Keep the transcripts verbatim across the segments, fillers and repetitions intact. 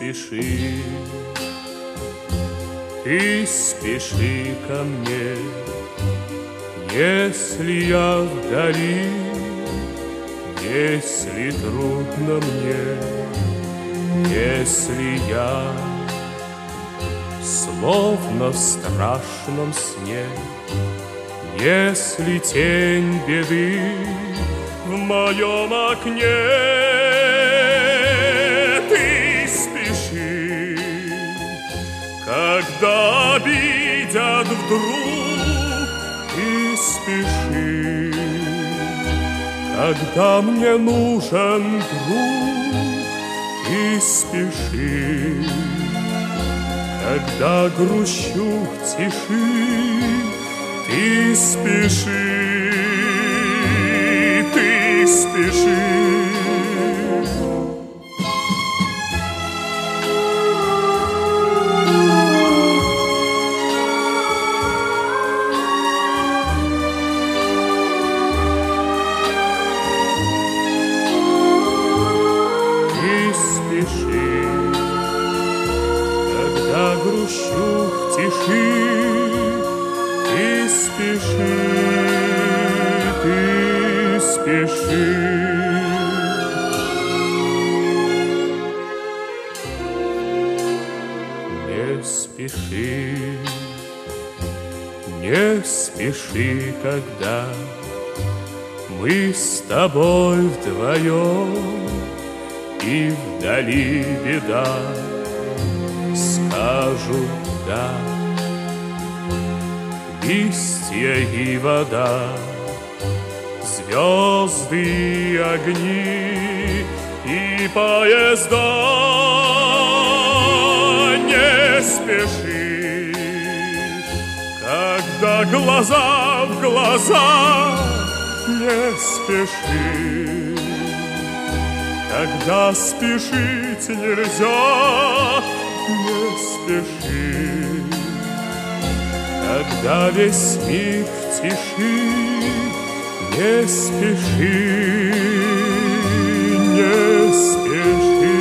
спеши, ты спеши ко мне, если я вдали, если трудно мне, если я словно в страшном сне, если тень беды в моем окне. Ты спеши, когда обидят вдруг, ты спеши, когда мне нужен друг, ты спеши, когда грущу в тиши, ты спеши, ты спеши. Ты спеши, когда грущу в тиши, ты спеши, ты спеши. Не спеши, не спеши, когда мы с тобой вдвоем, и вдали беда, скажут да. Листья и вода, звезды и огни, и поезда. Не спеши, когда глаза в глаза, не спеши, когда спешить нельзя, не спеши, когда весь мир в тиши, не спеши, не спеши.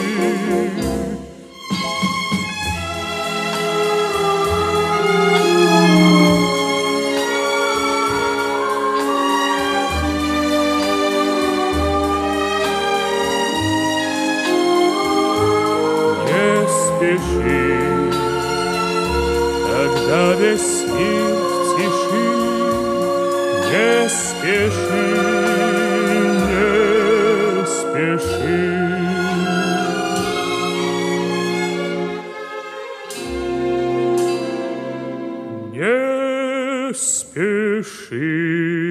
Не спеши, когда весь мир в тиши, не спеши, не спеши. Не спеши.